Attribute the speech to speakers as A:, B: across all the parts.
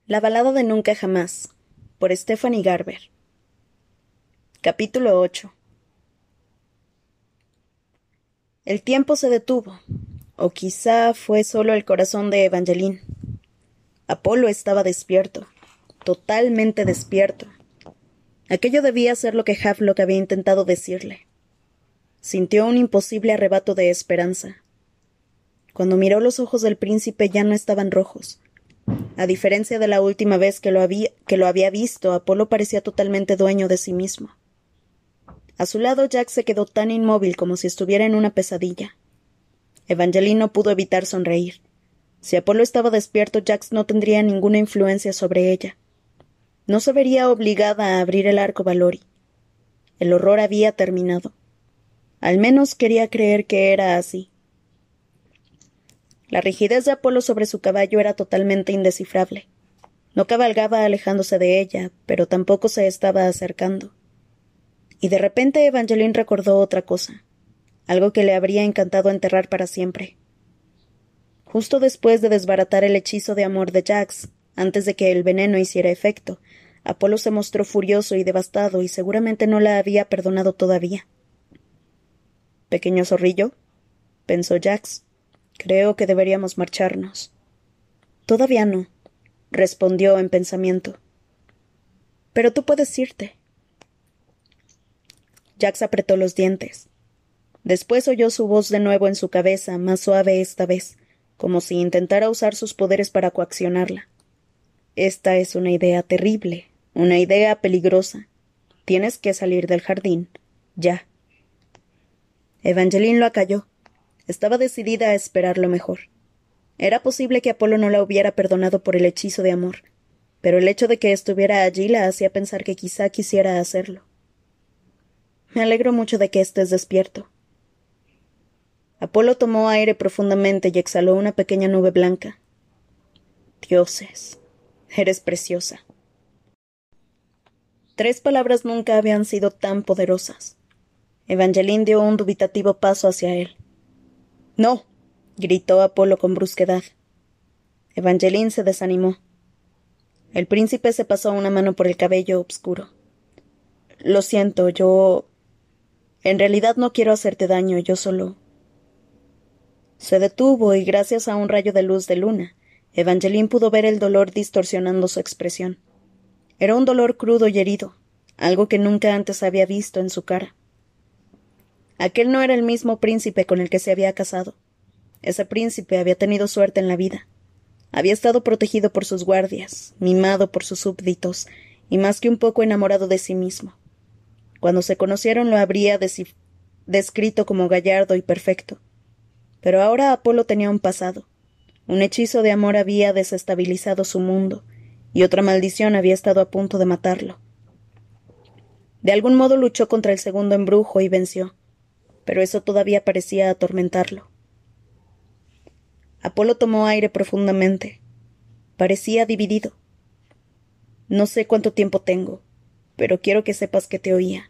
A: La balada de Nunca Jamás, por Stephanie Garber. Capítulo 8. El tiempo se detuvo, o quizá fue solo el corazón de Evangeline. Apolo estaba despierto, totalmente despierto. Aquello debía ser lo que Havelock había intentado decirle. Sintió un imposible arrebato de esperanza. Cuando miró los ojos del príncipe ya no estaban rojos. A diferencia de la última vez que lo había visto, Apolo parecía totalmente dueño de sí mismo. A su lado Jack se quedó tan inmóvil como si estuviera en una pesadilla. Evangeline no pudo evitar sonreír. Si Apolo estaba despierto, Jax no tendría ninguna influencia sobre ella. No se vería obligada a abrir el arco Valori. El horror había terminado. Al menos quería creer que era así. La rigidez de Apolo sobre su caballo era totalmente indescifrable. No cabalgaba alejándose de ella, pero tampoco se estaba acercando. Y de repente Evangeline recordó otra cosa, algo que le habría encantado enterrar para siempre. Justo después de desbaratar el hechizo de amor de Jax, antes de que el veneno hiciera efecto, Apolo se mostró furioso y devastado y seguramente no la había perdonado todavía. «Pequeño zorrillo», pensó Jax, «creo que deberíamos marcharnos». «Todavía no», respondió en pensamiento. «Pero tú puedes irte». Jax apretó los dientes. Después oyó su voz de nuevo en su cabeza, más suave esta vez, como si intentara usar sus poderes para coaccionarla. «Esta es una idea terrible, una idea peligrosa. Tienes que salir del jardín. Ya». Evangeline lo acalló. Estaba decidida a esperar lo mejor. Era posible que Apolo no la hubiera perdonado por el hechizo de amor, pero el hecho de que estuviera allí la hacía pensar que quizá quisiera hacerlo. «Me alegro mucho de que estés despierto». Apolo tomó aire profundamente y exhaló una pequeña nube blanca. «Dioses, eres preciosa». 3 palabras nunca habían sido tan poderosas. Evangeline dio un dubitativo paso hacia él. «No», gritó Apolo con brusquedad. Evangeline se desanimó. El príncipe se pasó una mano por el cabello oscuro. «Lo siento, yo... En realidad no quiero hacerte daño, yo solo...» Se detuvo y gracias a un rayo de luz de luna, Evangeline pudo ver el dolor distorsionando su expresión. Era un dolor crudo y herido, algo que nunca antes había visto en su cara. Aquel no era el mismo príncipe con el que se había casado. Ese príncipe había tenido suerte en la vida. Había estado protegido por sus guardias, mimado por sus súbditos, y más que un poco enamorado de sí mismo. Cuando se conocieron lo habría descrito como gallardo y perfecto. Pero ahora Apolo tenía un pasado. Un hechizo de amor había desestabilizado su mundo, y otra maldición había estado a punto de matarlo. De algún modo luchó contra el segundo embrujo y venció, pero eso todavía parecía atormentarlo. Apolo tomó aire profundamente. Parecía dividido. «No sé cuánto tiempo tengo, pero quiero que sepas que te oía.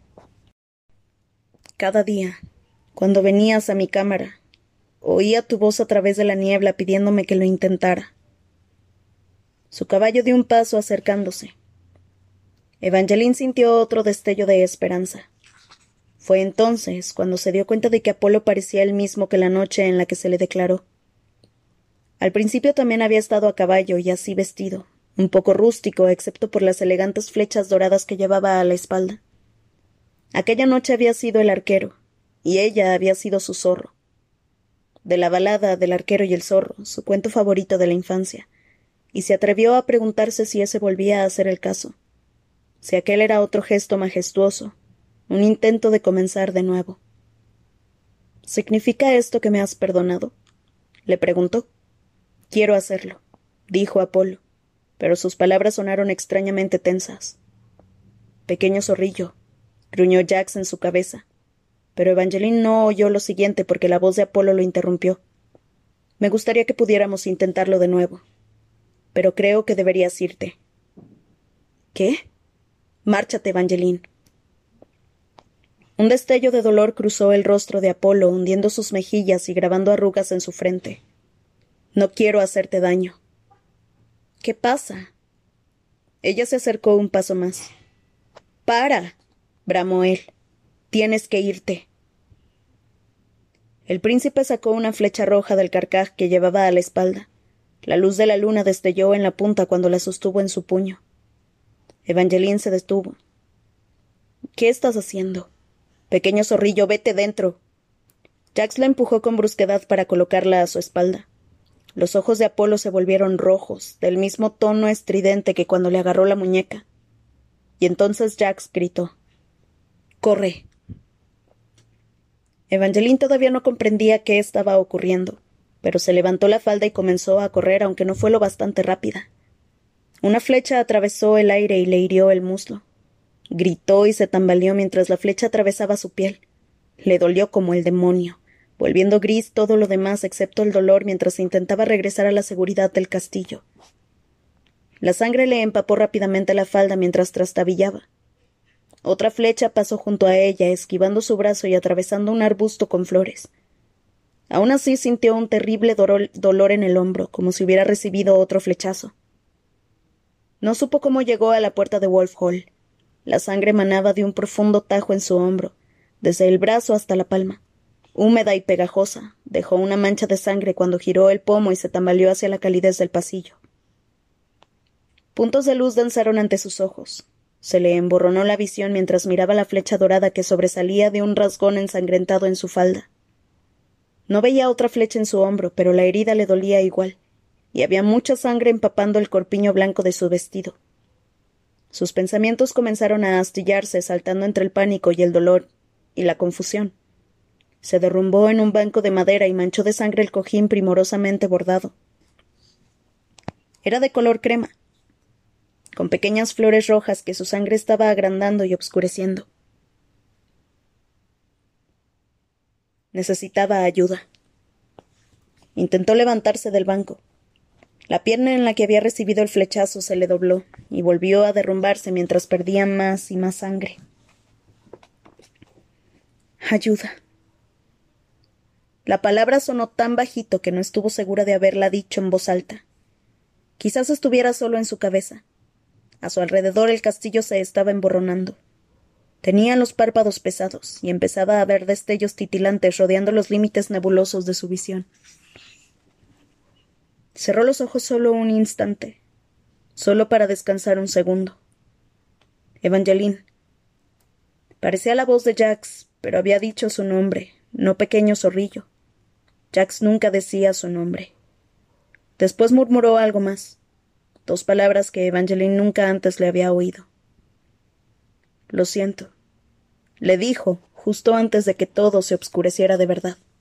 A: Cada día, cuando venías a mi cámara, oía tu voz a través de la niebla pidiéndome que lo intentara». Su caballo dio un paso acercándose. Evangeline sintió otro destello de esperanza. Fue entonces cuando se dio cuenta de que Apolo parecía el mismo que la noche en la que se le declaró. Al principio también había estado a caballo y así vestido, un poco rústico, excepto por las elegantes flechas doradas que llevaba a la espalda. Aquella noche había sido el arquero, y ella había sido su zorro. De la balada del arquero y el zorro, su cuento favorito de la infancia, y se atrevió a preguntarse si ese volvía a ser el caso, si aquel era otro gesto majestuoso, un intento de comenzar de nuevo. «¿Significa esto que me has perdonado?», le preguntó. «Quiero hacerlo», dijo Apolo, pero sus palabras sonaron extrañamente tensas. «Pequeño zorrillo», gruñó Jax en su cabeza, pero Evangeline no oyó lo siguiente porque la voz de Apolo lo interrumpió. «Me gustaría que pudiéramos intentarlo de nuevo, pero creo que deberías irte». «¿Qué? Márchate, Evangeline». Un destello de dolor cruzó el rostro de Apolo, hundiendo sus mejillas y grabando arrugas en su frente. «No quiero hacerte daño». ¿Qué pasa? Ella se acercó un paso más. ¡Para! Bramó él. Tienes que irte. El príncipe sacó una flecha roja del carcaj que llevaba a la espalda. La luz de la luna destelló en la punta cuando la sostuvo en su puño. Evangeline se detuvo. ¿Qué estás haciendo? Pequeño zorrillo, vete dentro. Jax la empujó con brusquedad para colocarla a su espalda. Los ojos de Apolo se volvieron rojos, del mismo tono estridente que cuando le agarró la muñeca. Y entonces Jax gritó: ¡Corre! Evangeline todavía no comprendía qué estaba ocurriendo, pero se levantó la falda y comenzó a correr, aunque no fue lo bastante rápida. Una flecha atravesó el aire y le hirió el muslo. Gritó y se tambaleó mientras la flecha atravesaba su piel. Le dolió como el demonio, volviendo gris todo lo demás excepto el dolor mientras intentaba regresar a la seguridad del castillo. La sangre le empapó rápidamente la falda mientras trastabillaba. Otra flecha pasó junto a ella, esquivando su brazo y atravesando un arbusto con flores. Aún así sintió un terrible dolor en el hombro, como si hubiera recibido otro flechazo. No supo cómo llegó a la puerta de Wolf Hall. La sangre manaba de un profundo tajo en su hombro, desde el brazo hasta la palma. Húmeda y pegajosa, dejó una mancha de sangre cuando giró el pomo y se tambaleó hacia la calidez del pasillo. Puntos de luz danzaron ante sus ojos. Se le emborronó la visión mientras miraba la flecha dorada que sobresalía de un rasgón ensangrentado en su falda. No veía otra flecha en su hombro, pero la herida le dolía igual, y había mucha sangre empapando el corpiño blanco de su vestido. Sus pensamientos comenzaron a astillarse, saltando entre el pánico y el dolor, y la confusión. Se derrumbó en un banco de madera y manchó de sangre el cojín primorosamente bordado. Era de color crema, con pequeñas flores rojas que su sangre estaba agrandando y obscureciendo. Necesitaba ayuda. Intentó levantarse del banco. La pierna en la que había recibido el flechazo se le dobló y volvió a derrumbarse mientras perdía más y más sangre. Ayuda. La palabra sonó tan bajito que no estuvo segura de haberla dicho en voz alta. Quizás estuviera solo en su cabeza. A su alrededor el castillo se estaba emborronando. Tenía los párpados pesados y empezaba a ver destellos titilantes rodeando los límites nebulosos de su visión. Cerró los ojos solo un instante, solo para descansar un segundo. Evangeline. Parecía la voz de Jax, pero había dicho su nombre, no pequeño zorrillo. Jax nunca decía su nombre. Después murmuró algo más. 2 palabras que Evangeline nunca antes le había oído. Lo siento, le dijo, justo antes de que todo se obscureciera de verdad.